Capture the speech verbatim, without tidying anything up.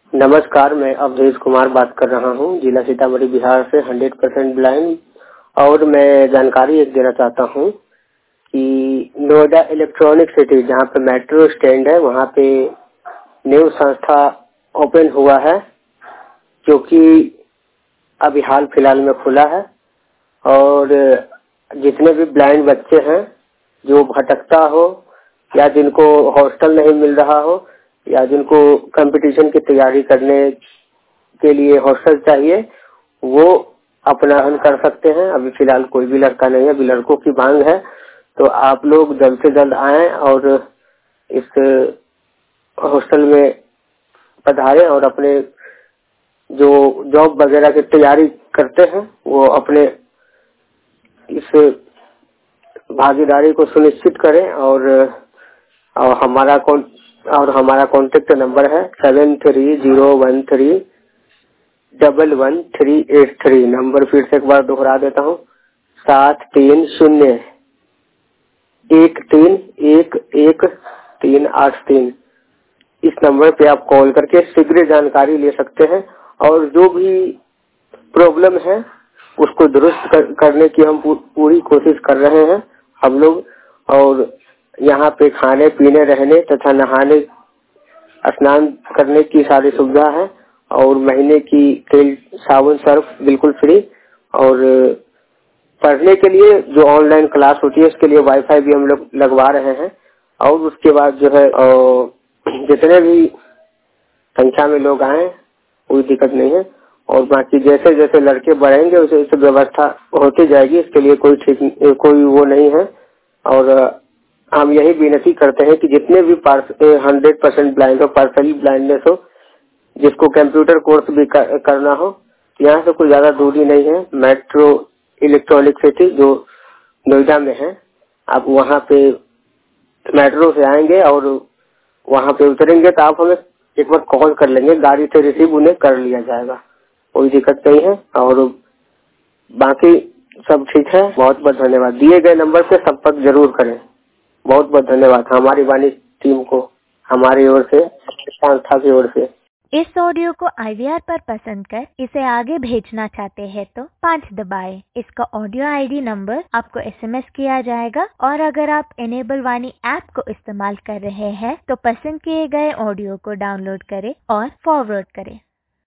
नमस्कार, मैं अवधेश कुमार बात कर रहा हूँ, जिला सीतामढ़ी बिहार से हंड्रेड परसेंट ब्लाइंड। और मैं जानकारी एक देना चाहता हूँ कि नोएडा इलेक्ट्रॉनिक सिटी जहाँ पे मेट्रो स्टैंड है, वहाँ पे न्यू संस्था ओपन हुआ है, जो कि अभी हाल फिलहाल में खुला है। और जितने भी ब्लाइंड बच्चे हैं, जो भटकता हो या जिनको हॉस्टल नहीं मिल रहा हो या जिनको कंपटीशन की तैयारी करने के लिए हॉस्टल चाहिए, वो अपनाहन कर सकते हैं। अभी फिलहाल कोई भी लड़का नहीं है, अभी लड़कों की मांग है। तो आप लोग जल्द से जल्द आएं और इस हॉस्टल में पधारें और अपने जो जॉब वगैरह की तैयारी करते हैं वो अपने इस भागीदारी को सुनिश्चित करें। और, और हमारा कौन और हमारा कॉन्टेक्ट नंबर है seven three zero one three double one three eight three. Number फिर से एक बार दोहरा देता हूँ, सात तीन शून्य एक तीन एक एक तीन आठ तीन। इस नंबर पे आप कॉल करके शीघ्र जानकारी ले सकते हैं और जो भी प्रॉब्लम है उसको दुरुस्त कर, करने की हम पूरी कोशिश कर रहे हैं हम लोग। और यहाँ पे खाने पीने रहने तथा नहाने स्नान करने की सारी सुविधा है और महीने की तेल साबुन सर्फ बिल्कुल फ्री। और पढ़ने के लिए जो ऑनलाइन क्लास होती है उसके लिए वाईफाई भी हम लोग लगवा रहे हैं। और उसके बाद जो है जितने भी संख्या में लोग आए कोई दिक्कत नहीं है। और बाकी जैसे जैसे लड़के बढ़ेंगे उसे वैसे व्यवस्था होती जाएगी, इसके लिए कोई ठीक कोई वो नहीं है। और हम यही विनती करते हैं कि जितने भी हंड्रेड परसेंट ब्लाइंड हो, पार्सली ब्लाइंडनेस हो, जिसको कंप्यूटर कोर्स भी कर, करना हो, यहाँ से कोई ज्यादा दूरी नहीं है। मेट्रो इलेक्ट्रॉनिक सिटी जो नोएडा में है, आप वहाँ पे मेट्रो से आएंगे और वहाँ पे उतरेंगे तो आप हमें एक बार कॉल कर लेंगे, गाड़ी से रिसीव उन्हें कर लिया जाएगा, कोई दिक्कत नहीं है। और बाकी सब ठीक है। बहुत बहुत धन्यवाद। दिए गए नंबर पे संपर्क जरूर करें। बहुत बहुत धन्यवाद हमारी वाणी टीम को, हमारी ओर से, संस्था की ओर से। इस ऑडियो को आई वी आर पर पसंद कर इसे आगे भेजना चाहते हैं तो पाँच दबाएं। इसका ऑडियो आईडी नंबर आपको एसएमएस किया जाएगा। और अगर आप एनेबल वाणी ऐप को इस्तेमाल कर रहे हैं तो पसंद किए गए ऑडियो को डाउनलोड करें और फॉरवर्ड करें।